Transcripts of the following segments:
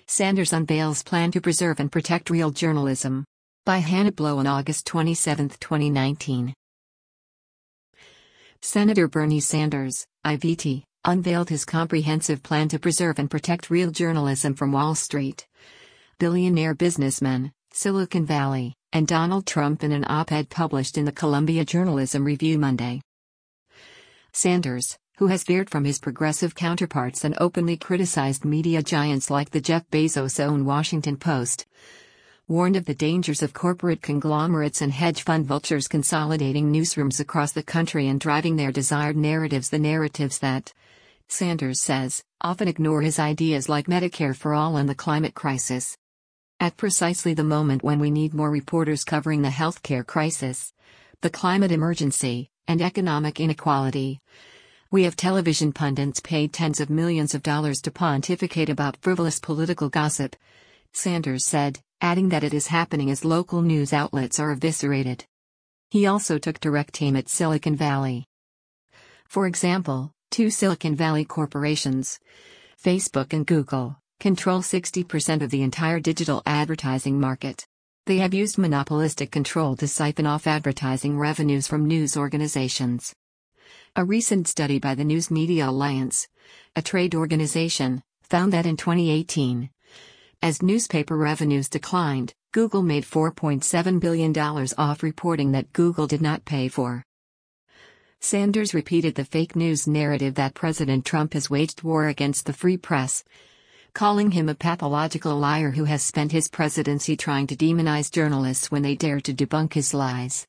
Sanders unveils plan to preserve and protect real journalism. By Hannah Blow on August 27, 2019. Senator Bernie Sanders, IVT, unveiled his comprehensive plan to preserve and protect real journalism from Wall Street, billionaire businessmen, Silicon Valley, and Donald Trump in an op-ed published in the Columbia Journalism Review Monday. Sanders, who has veered from his progressive counterparts and openly criticized media giants like the Jeff Bezos-owned Washington Post, warned of the dangers of corporate conglomerates and hedge fund vultures consolidating newsrooms across the country and driving their desired narratives, the narratives that, Sanders says, often ignore his ideas like Medicare for all and the climate crisis. At precisely the moment when we need more reporters covering the healthcare crisis, the climate emergency, and economic inequality, we have television pundits paid tens of millions of dollars to pontificate about frivolous political gossip, Sanders said, adding that it is happening as local news outlets are eviscerated. He also took direct aim at Silicon Valley. For example, two Silicon Valley corporations, Facebook and Google, control 60% of the entire digital advertising market. They have used monopolistic control to siphon off advertising revenues from news organizations. A recent study by the News Media Alliance, a trade organization, found that in 2018, as newspaper revenues declined, Google made $4.7 billion off reporting that Google did not pay for. Sanders repeated the fake news narrative that President Trump has waged war against the free press, calling him a pathological liar who has spent his presidency trying to demonize journalists when they dare to debunk his lies.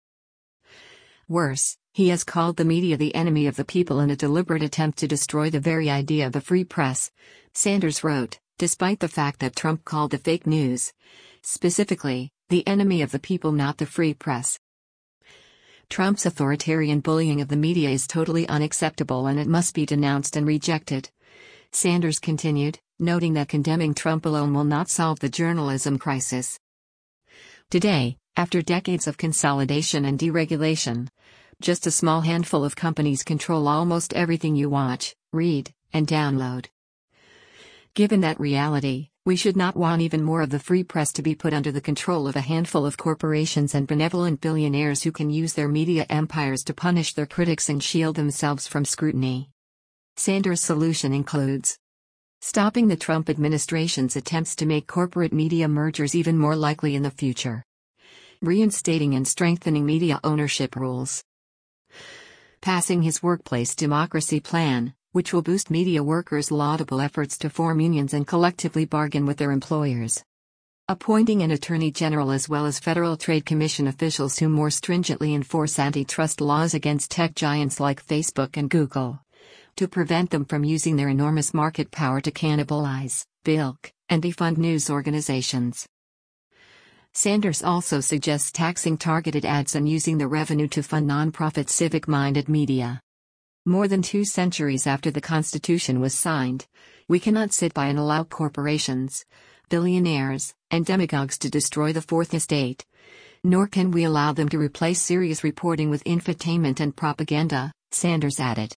Worse, he has called the media the enemy of the people in a deliberate attempt to destroy the very idea of a free press, Sanders wrote, despite the fact that Trump called the fake news, specifically, the enemy of the people, not the free press. Trump's authoritarian bullying of the media is totally unacceptable and it must be denounced and rejected, Sanders continued, noting that condemning Trump alone will not solve the journalism crisis. Today, after decades of consolidation and deregulation, just a small handful of companies control almost everything you watch, read, and download. Given that reality, we should not want even more of the free press to be put under the control of a handful of corporations and benevolent billionaires who can use their media empires to punish their critics and shield themselves from scrutiny. Sanders' solution includes stopping the Trump administration's attempts to make corporate media mergers even more likely in the future, reinstating and strengthening media ownership rules, passing his workplace democracy plan, which will boost media workers' laudable efforts to form unions and collectively bargain with their employers, appointing an attorney general as well as Federal Trade Commission officials who more stringently enforce antitrust laws against tech giants like Facebook and Google, to prevent them from using their enormous market power to cannibalize, bilk, and defund news organizations. Sanders also suggests taxing targeted ads and using the revenue to fund nonprofit civic-minded media. More than 2 centuries after the Constitution was signed, we cannot sit by and allow corporations, billionaires, and demagogues to destroy the Fourth Estate, nor can we allow them to replace serious reporting with infotainment and propaganda, Sanders added.